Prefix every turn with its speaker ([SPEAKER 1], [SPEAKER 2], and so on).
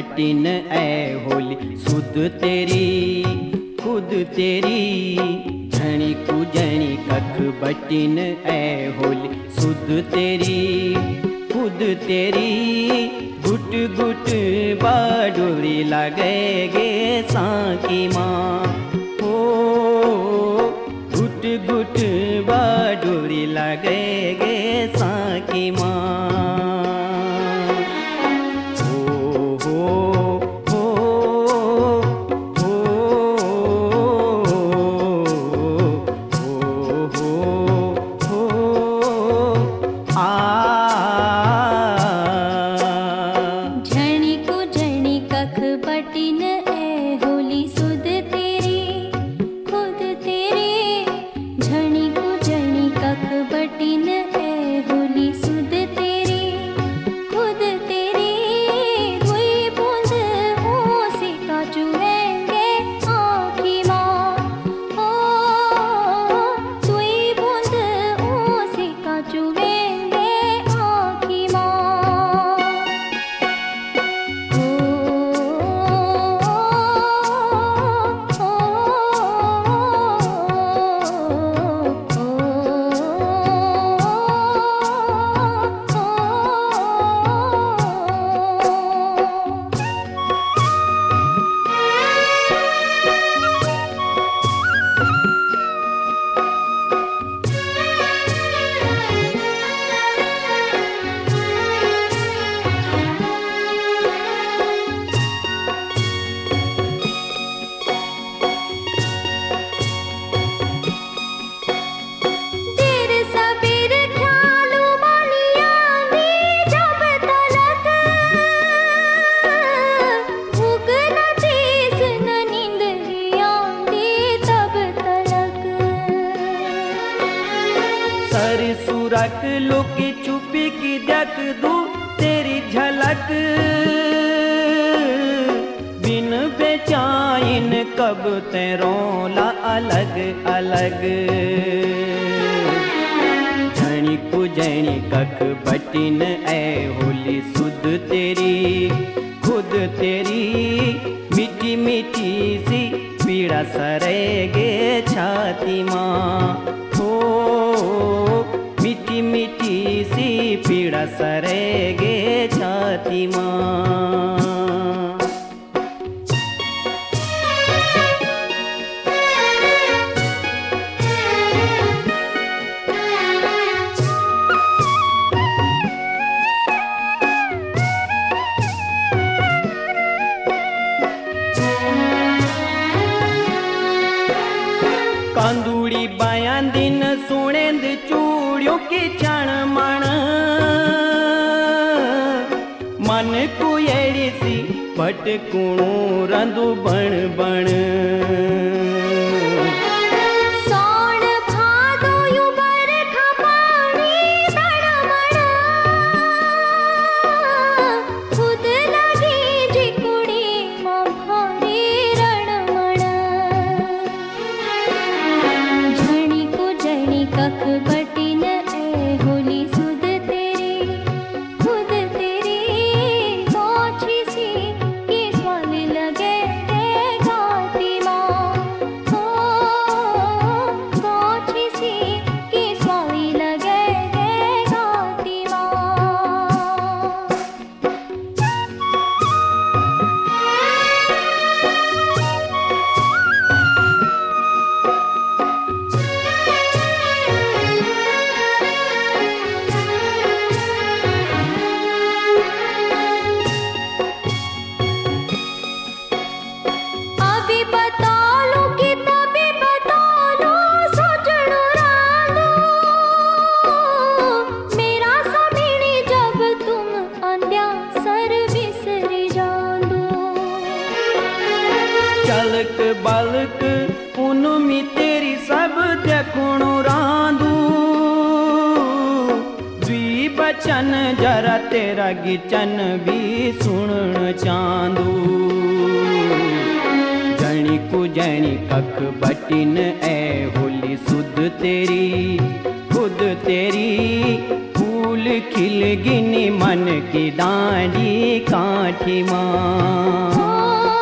[SPEAKER 1] बटिन ऐ होली सुध तेरी खुद तेरी झणी कुजणी कख बटिन ऐ होली सुध तेरी खुद तेरी गुट गुट बाडोरी लगे गे साकी माँ हो गुट गुट बाडोरी लगे गे साकी माँ रख लुकी छुपी की देख दूं तेरी झलक बिन बेचैन कब तेरोला अलग अलग झणी कुजणी कख बटिन ऐ होली सुध तेरी खुद तेरी मिठी मिठी सी पीड़ा सरेगे छाती माँ हो मिठी मिठी सी पीड़ा सरेगे छाती माँ कांदूड़ी बायां दिन सुनेंद चूड़ियों की क्षण मण मन को एड़ी सी भटकूणू रंदू बण बण चलक बलक उनमी तेरी सब देखुणु रांदू द्वी बचन जरा तेरा गिचन भी सुनण चांदू जणी कुजणी कख बटिन ऐ होली सुध तेरी खुद तेरी फूल फूल खिल गिनी मन की डाँडी काठी माँ।